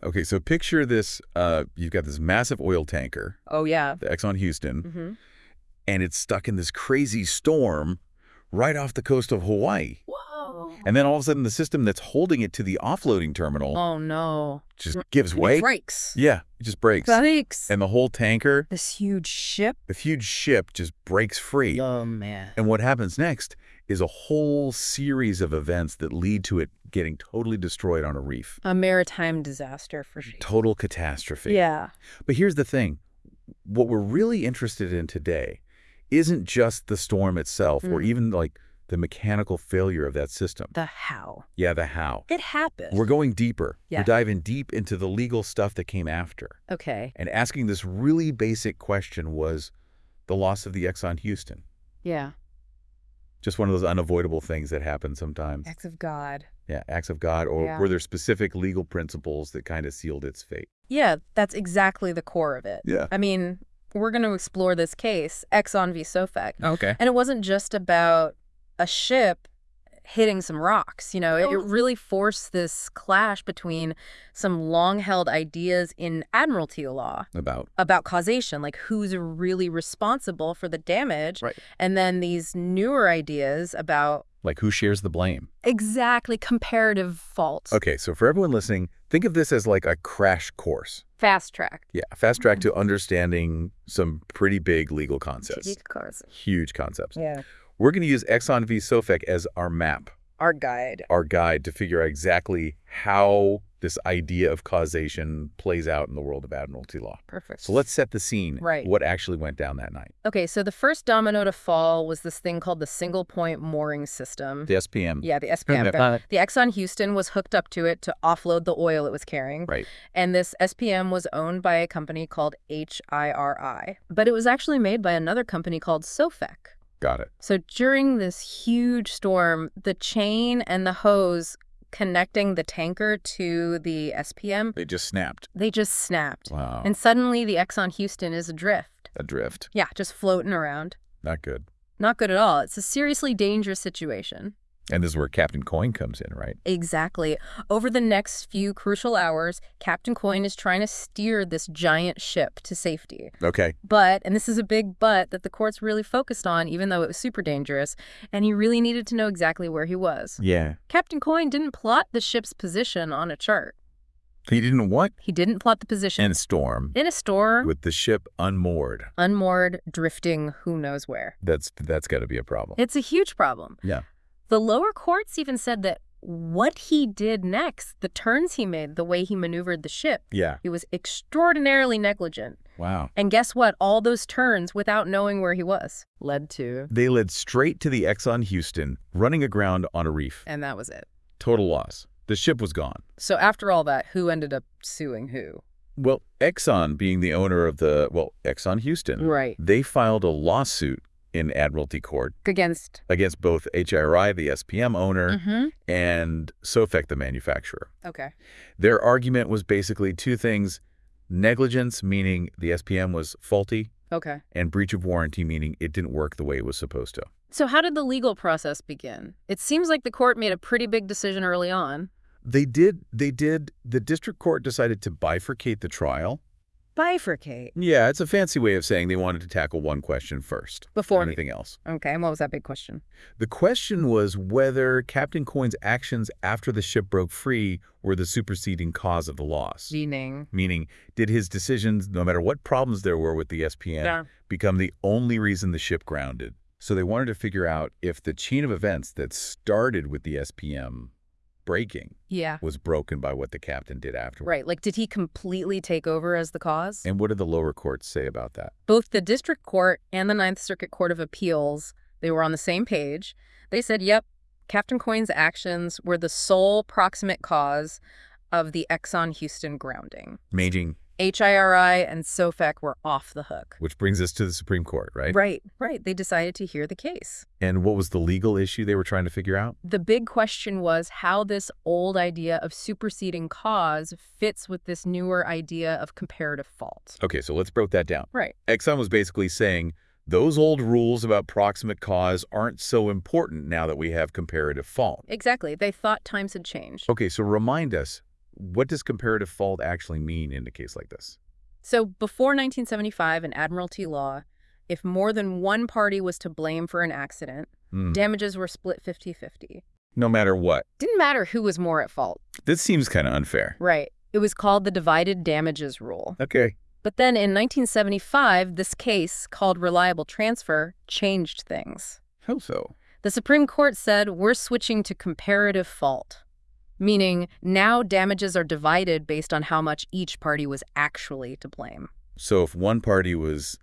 Okay, so picture this. You've got this massive oil tanker, Oh, yeah. the Exxon Houston, Mm-hmm. and it's stuck in this crazy storm right off the coast of Hawaii. Whoa. And then all of a sudden, the system that's holding it to the offloading terminal Oh, no. just gives It way. breaks. Yeah, it just breaks. Breaks. And the whole tanker, This huge ship. the huge ship, just breaks free. Oh, man. And what happens next is a whole series of events that lead to it getting totally destroyed on a reef. A maritime disaster for sure. Total catastrophe. Yeah. But here's the thing. What we're really interested in today isn't just the storm itself or even like the mechanical failure of that system. The how. Yeah, the how. It happened. We're going deeper. Yeah. We're diving deep into the legal stuff that came after. Okay. And asking this really basic question was the loss of the Exxon Houston. Yeah. Just one of those unavoidable things that happen sometimes. Acts of God. Yeah, acts of God, or Yeah. were there specific legal principles that kind of sealed its fate? Yeah, that's exactly the core of it. Yeah. I mean, we're going to explore this case, Exxon v. Sofek. Okay. And it wasn't just about a ship hitting some rocks. You know, it really forced this clash between some long-held ideas in admiralty law about causation, like who's really responsible for the damage, Right. and then these newer ideas about Like who shares the blame? exactly comparative faults. Okay, so for everyone listening, think of this as like a crash course. Fast track. Yeah, fast track to understanding some pretty big legal concepts. Huge concepts. Yeah. We're going to use Exxon v. Sofek as our map, Our guide. our guide to figure out exactly how this idea of causation plays out in the world of admiralty law. Perfect. So let's set the scene. Right. What actually went down that night? Okay, so the first domino to fall was this thing called the single point mooring system. The SPM. Yeah, the SPM. The Exxon Houston was hooked up to it to offload the oil it was carrying. Right. And this SPM was owned by a company called HIRI. But it was actually made by another company called Sofek. Got it. So during this huge storm, the chain and the hose connecting the tanker to the SPM, They just snapped. they just snapped. Wow. And suddenly the Exxon Houston is adrift. Adrift. Yeah, just floating around. Not good. Not good at all. It's a seriously dangerous situation. And this is where Captain Coyne comes in, right? Exactly. Over the next few crucial hours, Captain Coyne is trying to steer this giant ship to safety. Okay. But, and this is a big but that the court's really focused on, even though it was super dangerous, and he really needed to know exactly where he was. Yeah. Captain Coyne didn't plot the ship's position on a chart. He didn't what? He didn't plot the position. In a storm. In a storm, With the ship unmoored. unmoored, drifting, who knows where. That's got to be a problem. It's a huge problem. Yeah. The lower courts even said that what he did next, the turns he made, the way he maneuvered the ship, Yeah. he was extraordinarily negligent. Wow. And guess what? All those turns, without knowing where he was, led to... They led straight to the Exxon Houston, running aground on a reef. And that was it. Total loss. The ship was gone. So after all that, who ended up suing who? Well, Exxon being the owner of Exxon Houston. Right. They filed a lawsuit in Admiralty Court Against both HIRI, the SPM owner, and Sofek, the manufacturer. Okay. Their argument was basically two things: negligence, meaning the SPM was faulty, Okay. and breach of warranty, meaning it didn't work the way it was supposed to. So how did the legal process begin? It seems like the court made a pretty big decision early on. They did. The district court decided to bifurcate the trial. Bifurcate. Yeah, it's a fancy way of saying they wanted to tackle one question first. Before anything else. Okay, and what was that big question? The question was whether Captain Coyne's actions after the ship broke free were the superseding cause of the loss. Meaning, did his decisions, no matter what problems there were with the SPM, become the only reason the ship grounded? So they wanted to figure out if the chain of events that started with the SPM breaking was broken by what the captain did afterward. Right, like did he completely take over as the cause? And what did the lower courts say about that? Both the district court and the Ninth Circuit Court of Appeals, they were on the same page. They said, yep, Captain Coyne's actions were the sole proximate cause of the Exxon Houston grounding. Meaning? HIRI and Sofek were off the hook. Which brings us to the Supreme Court, right? Right. They decided to hear the case. And what was the legal issue they were trying to figure out? The big question was how this old idea of superseding cause fits with this newer idea of comparative fault. Okay, so let's break that down. Right. Exxon was basically saying those old rules about proximate cause aren't so important now that we have comparative fault. Exactly. They thought times had changed. Okay, so remind us, what does comparative fault actually mean in a case like this? So before 1975 in Admiralty law, if more than one party was to blame for an accident, damages were split 50-50. No matter what? Didn't matter who was more at fault. This seems kind of unfair. Right. It was called the divided damages rule. Okay. But then in 1975, this case, called reliable transfer, changed things. How so? The Supreme Court said we're switching to comparative fault, meaning now damages are divided based on how much each party was actually to blame. So if one party was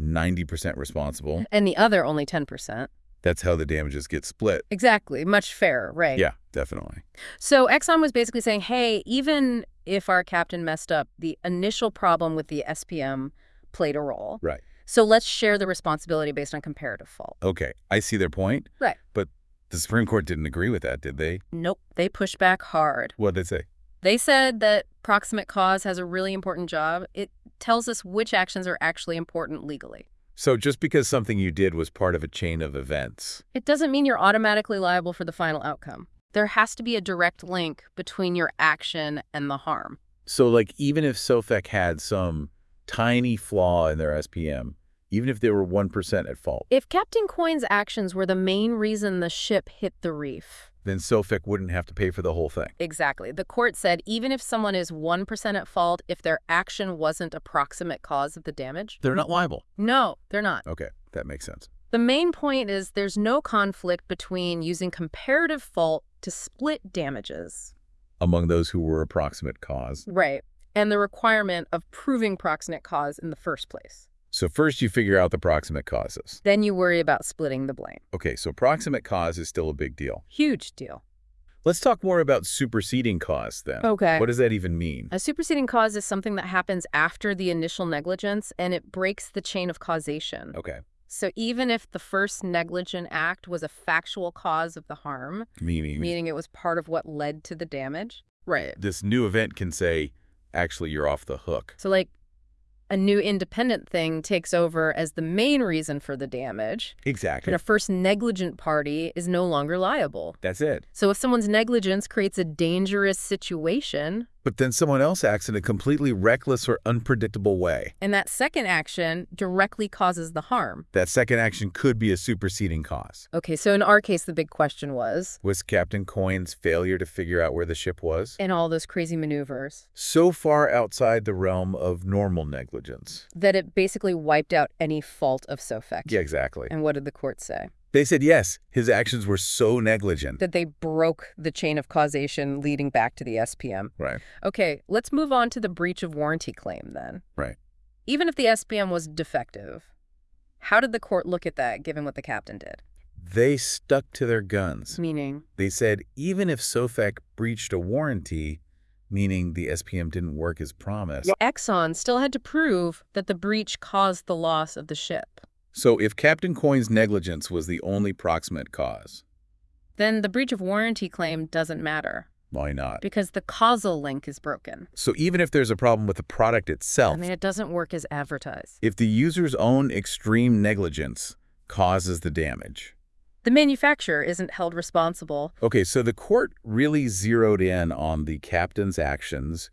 90% responsible, and the other only 10%. That's how the damages get split. Exactly. Much fairer, right? Yeah, definitely. So Exxon was basically saying, hey, even if our captain messed up, the initial problem with the SPM played a role. Right. So let's share the responsibility based on comparative fault. Okay, I see their point. Right. But the Supreme Court didn't agree with that, did they? Nope. They pushed back hard. What did they say? They said that proximate cause has a really important job. It tells us which actions are actually important legally. So just because something you did was part of a chain of events, it doesn't mean you're automatically liable for the final outcome. There has to be a direct link between your action and the harm. So like even if SOFEC had some tiny flaw in their SPM, even if they were 1% at fault. If Captain Coyne's actions were the main reason the ship hit the reef, then SOFEC wouldn't have to pay for the whole thing. Exactly. The court said even if someone is 1% at fault, if their action wasn't a proximate cause of the damage, they're not liable. No, they're not. Okay, that makes sense. The main point is there's no conflict between using comparative fault to split damages among those who were a proximate cause. Right. And the requirement of proving proximate cause in the first place. So first you figure out the proximate causes. Then you worry about splitting the blame. Okay, so proximate cause is still a big deal. Huge deal. Let's talk more about superseding cause then. Okay. What does that even mean? A superseding cause is something that happens after the initial negligence, and it breaks the chain of causation. Okay. So even if the first negligent act was a factual cause of the harm, meaning it was part of what led to the damage, right? This new event can say, actually, you're off the hook. So like a new independent thing takes over as the main reason for the damage. Exactly. And a first negligent party is no longer liable. That's it. So if someone's negligence creates a dangerous situation, but then someone else acts in a completely reckless or unpredictable way, and that second action directly causes the harm, that second action could be a superseding cause. Okay, so in our case, the big question was Captain Coyne's failure to figure out where the ship was? And all those crazy maneuvers. So far outside the realm of normal negligence. That it basically wiped out any fault of SOFEC. Yeah, exactly. And what did the court say? They said, yes, his actions were so negligent that they broke the chain of causation leading back to the SPM. Right. Okay, let's move on to the breach of warranty claim then. Right. Even if the SPM was defective, how did the court look at that given what the captain did? They stuck to their guns. Meaning? They said even if SOFEC breached a warranty, meaning the SPM didn't work as promised, Exxon still had to prove that the breach caused the loss of the ship. So if Captain Coyne's negligence was the only proximate cause, then the breach of warranty claim doesn't matter. Why not? Because the causal link is broken. So even if there's a problem with the product itself, it doesn't work as advertised. If the user's own extreme negligence causes the damage, the manufacturer isn't held responsible. Okay, so the court really zeroed in on the captain's actions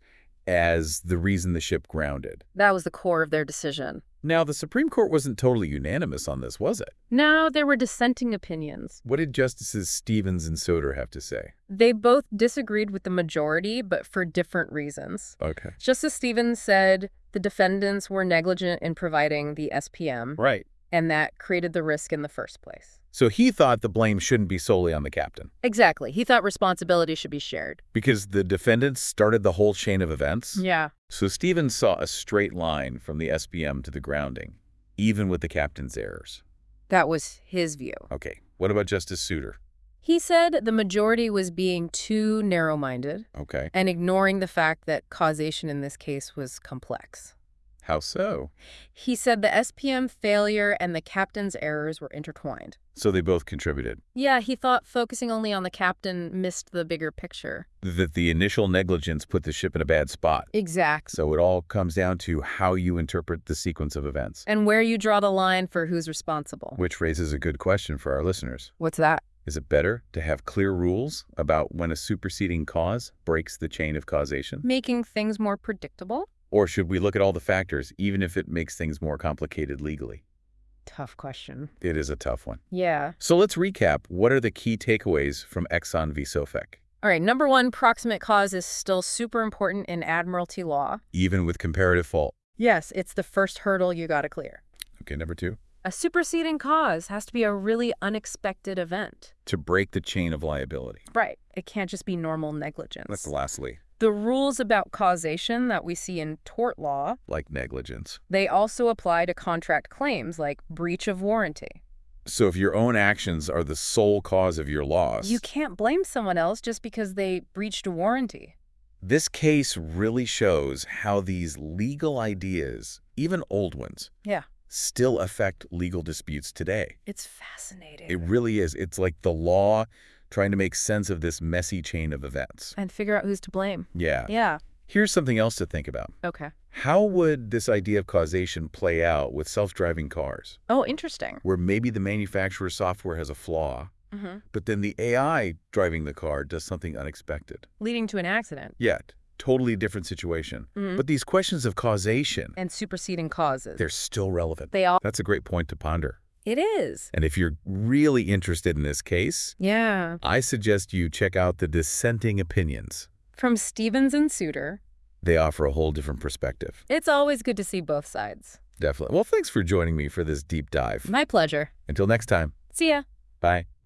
as the reason the ship grounded. That was the core of their decision. Now, the Supreme Court wasn't totally unanimous on this, was it? No, there were dissenting opinions. What did Justices Stevens and Soter have to say? They both disagreed with the majority, but for different reasons. Okay. Justice Stevens said the defendants were negligent in providing the SPM. Right. And that created the risk in the first place. So he thought the blame shouldn't be solely on the captain. Exactly. He thought responsibility should be shared. Because the defendants started the whole chain of events? Yeah. So Stevens saw a straight line from the SPM to the grounding, even with the captain's errors. That was his view. Okay. What about Justice Souter? He said the majority was being too narrow-minded. Okay. And ignoring the fact that causation in this case was complex. How so? He said the SPM failure and the captain's errors were intertwined. So they both contributed? Yeah, he thought focusing only on the captain missed the bigger picture. That the initial negligence put the ship in a bad spot. Exactly. So it all comes down to how you interpret the sequence of events. And where you draw the line for who's responsible. Which raises a good question for our listeners. What's that? Is it better to have clear rules about when a superseding cause breaks the chain of causation? Making things more predictable? Or should we look at all the factors, even if it makes things more complicated legally? Tough question. It is a tough one. Yeah. So let's recap. What are the key takeaways from Exxon v. Sofek? All right, number one, proximate cause is still super important in admiralty law. Even with comparative fault? Yes, it's the first hurdle you got to clear. Okay, number two. A superseding cause has to be a really unexpected event. To break the chain of liability. Right. It can't just be normal negligence. That's lastly. The rules about causation that we see in tort law, like negligence, they also apply to contract claims like breach of warranty. So if your own actions are the sole cause of your loss, you can't blame someone else just because they breached a warranty. This case really shows how these legal ideas, even old ones, still affect legal disputes today. It's fascinating. It really is. It's like the law trying to make sense of this messy chain of events. And figure out who's to blame. Yeah. Here's something else to think about. Okay. How would this idea of causation play out with self-driving cars? Oh, interesting. Where maybe the manufacturer's software has a flaw, but then the AI driving the car does something unexpected. Leading to an accident. Yeah, totally different situation. But these questions of causation and superseding causes, they're still relevant. That's a great point to ponder. It is. And if you're really interested in this case, I suggest you check out the dissenting opinions. From Stevens and Souter. They offer a whole different perspective. It's always good to see both sides. Definitely. Well, thanks for joining me for this deep dive. My pleasure. Until next time. See ya. Bye.